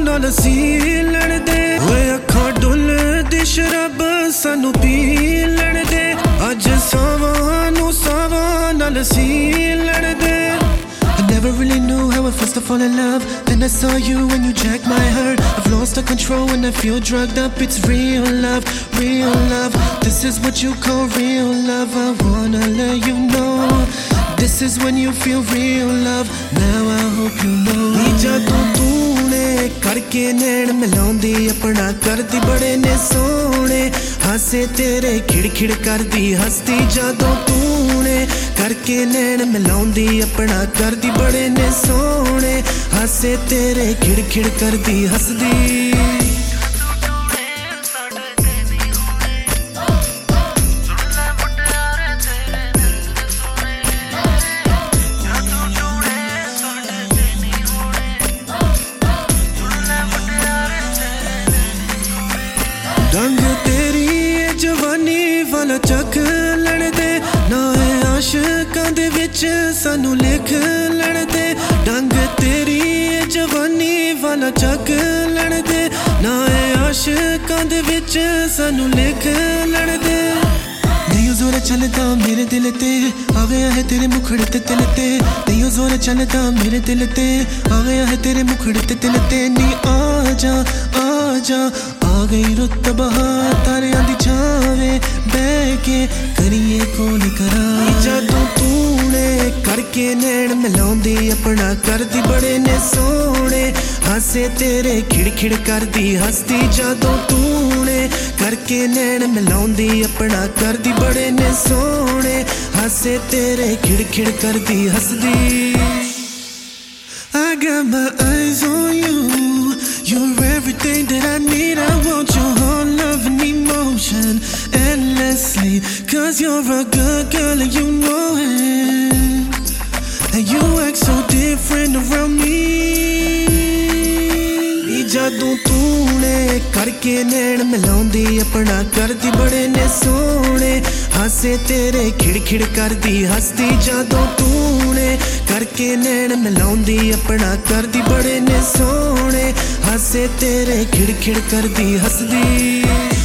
नाल सी लड़दे ओए अखां डुलदी शराब सानू पी लड़दे अज सावां नू सावां नाल सी लड़दे I never really knew how it feels to fall in love. Then I saw you when you jacked my heart. I've lost all control when I feel drugged up. It's real love, real love. This is what you call real love. I wanna let you know this is when you feel real love. Now I hope you know. जदों तूने करके नैन मिलाउंदी अपना करदी बड़े ने सोने हासे तेरे खिड़-खिड़ करदी हसदी जदों तूने करके नैन मिलाउंदी अपना करदी बड़े ने सोने हासे तेरे खिड़-खिड़ करदी हसदी रंग तेरी जवानी वाला चक लड़दे ना है आशिकां दे विच सानू लिख लड़दे रंग तेरी जवानी वाला चक लड़दे ना है आशिकां दे विच सानू लिख लड़दे नहीं जोर चलदा मेरे दिल ते आ गया है तेरे मुखड़े ते दिल ते नहीं जोर चलदा मेरे दिल ते आ गया है तेरे मुखड़े ते दिल ते नी आजा आजा आ गई रुत बहार तारियां दी छावे बह के करिए कौन कराई जदों तूने करके नैन मिलाउंदी अपना करदी बड़े ने सोने हासे तेरे खिड़-खिड़ करदी हसदी जदों तूने करके नैन मिलाउंदी अपना करदी बड़े ने सोने हासे तेरे खिड़-खिड़ करदी हसदी I got my eyes on you. You're everything that I need. I want your whole love and emotion endlessly. Cause you're a good girl and you know it. And you act so different around me. जदों तूने करके नैन मिलाउंदी अपना करदी बड़े ने सोने हासे तेरे खिड़-खिड़ करदी हसदी जदों तूने करके नैन मिलाउंदी अपना करदी बड़े ने सोने हासे तेरे खिड़-खिड़ करदी हसदी